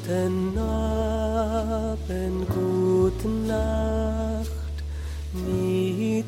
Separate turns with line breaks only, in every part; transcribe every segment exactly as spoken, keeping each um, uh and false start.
Guten Abend, gute Nacht, mit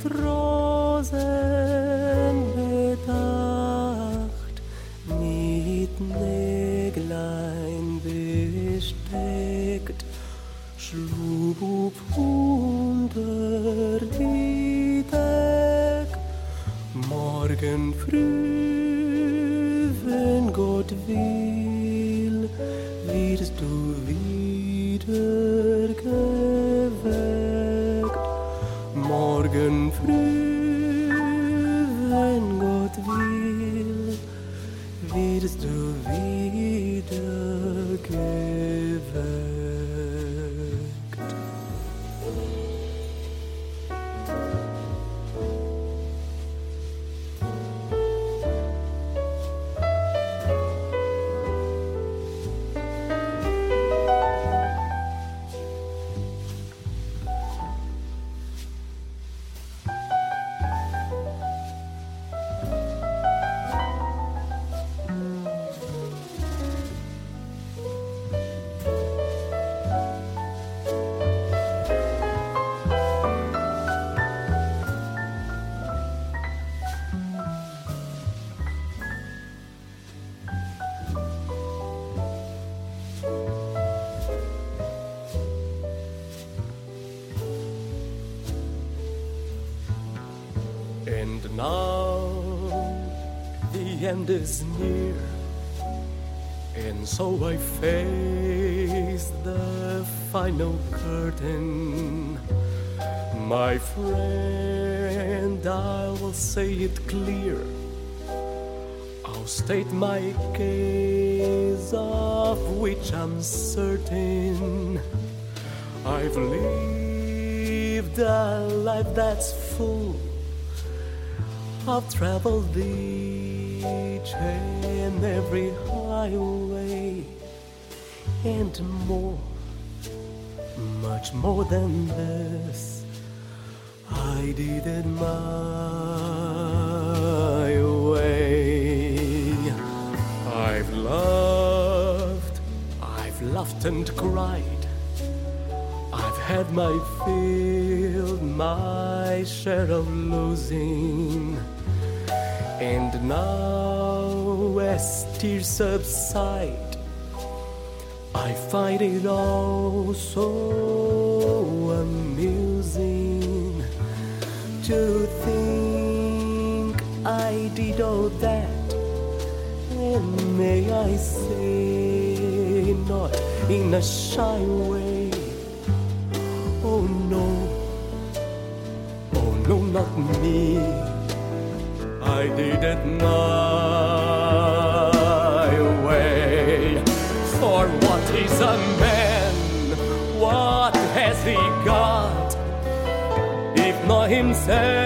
Rosen bedacht, mit Näglein besteckt, schlug unter die Deck. Morgen früh, wenn Gott will, wirst du wieder geweckt. Morgen früh, wenn Gott will, wirst du wieder geweckt. And now the end is near, and so I face the final curtain. My friend, I will say it clear. I'll state my case, of which I'm certain. I've lived a life that's full. I've traveled each and every highway, and more, much more than this, I did it my way. I've loved, I've laughed and cried, I've had my fill, my share of losing. And now as tears subside, I find it all so amusing to think I did all that, and may I say, not in a shy way. Oh no, oh no, not me. I did it my way. For what is a man? What has he got, if not himself?